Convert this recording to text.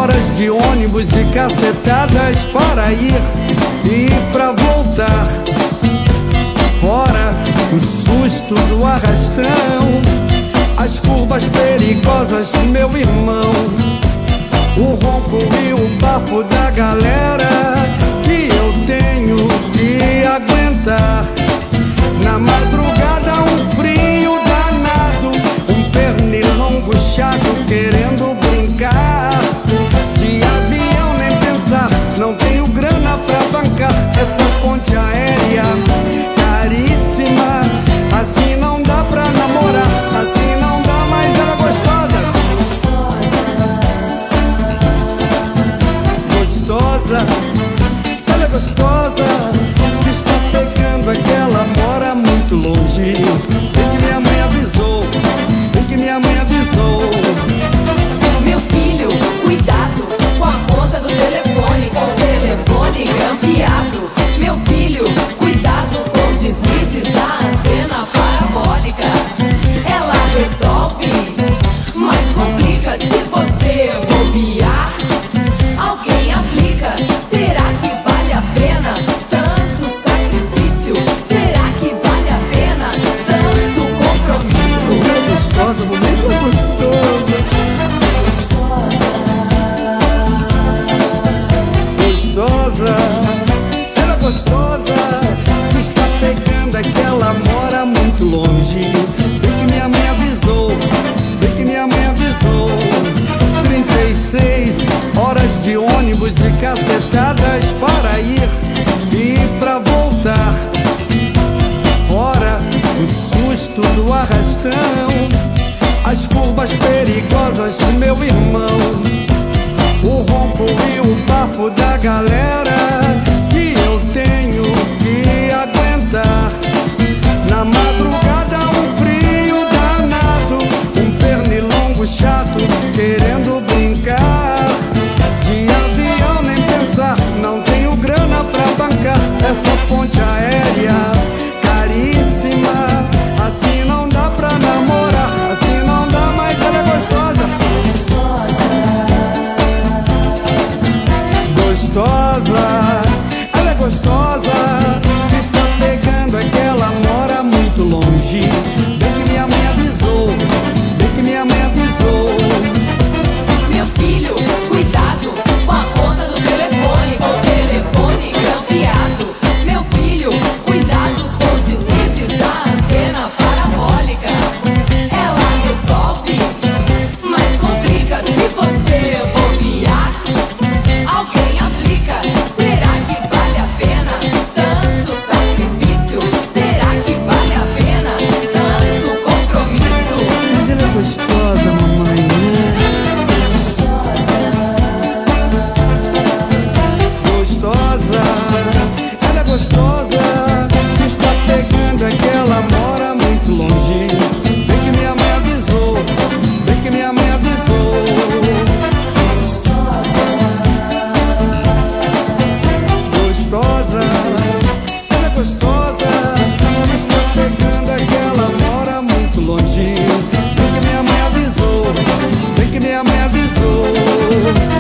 horas de ônibus e cacetadas para ir e pra voltar. Fora o susto do arrastão, as curvas perigosas, meu irmão, o ronco e o bafo da galera que eu tenho que aguentar. Na madrugada um frio danado, um pernilongo chato querendo brincar. De avião nem pensar, não tenho grana pra bancar essa ponte aérea caríssima. Assim não dá pra namorar, assim não dá, mas ela é gostosa. Gostosa, ela é gostosa. Está pegando aquela mora muito longe. Bem que minha mãe avisou, bem que minha mãe avisou. Meu filho, cuidado com a conta do telefone, com o telefone grampeado. Meu filho, cuidado com os deslizes da antena parabólica. Ela resolve, mas complica se você bobear. Alguém aplica, será que vale a pena tanto sacrifício? Será que vale a pena tanto compromisso? Ela é gostosa, mamãe, ela é gostosa. Gostosa, ela é gostosa. Que está pegando aquela mora muito longe. Bem que minha mãe avisou, bem que minha mãe avisou. 36 horas de ônibus e cacetadas para ir e pra voltar. Fora o susto do arrastão, as curvas perigosas, meu irmão, o ronco e o bafo da galera que eu tenho que aguentar. Na madrugada um frio danado, um pernilongo chato querendo brincar. De avião nem pensar, não tenho grana pra bancar essa ponte aérea caríssima. Assim não dá pra namorar, assim não dá, mas ela é gostosa. Gostosa, ela é gostosa. Está pegando aquela mora muito longe. Bem que minha mãe avisou, bem que minha mãe avisou. Meu filho, cuidado com a conta do telefone, com o telefone grampeado. Meu filho, cuidado com os deslizes da antena parabólica. Ela resolve, mas complica se você bobear. Alguém aplica, será que vale a pena tanto sacrifício? Será que vale a pena tanto compromisso? Mas ela é gostosa, mamãe, né? Gostosa, ela é gostosa. Está pegando aquela mora muito longe. Bem que minha mãe avisou, bem que minha mãe avisou. Gostosa, ela é gostosa. Está pegando aquela mora muito longe. Bem que minha mãe avisou, bem que minha mãe avisou.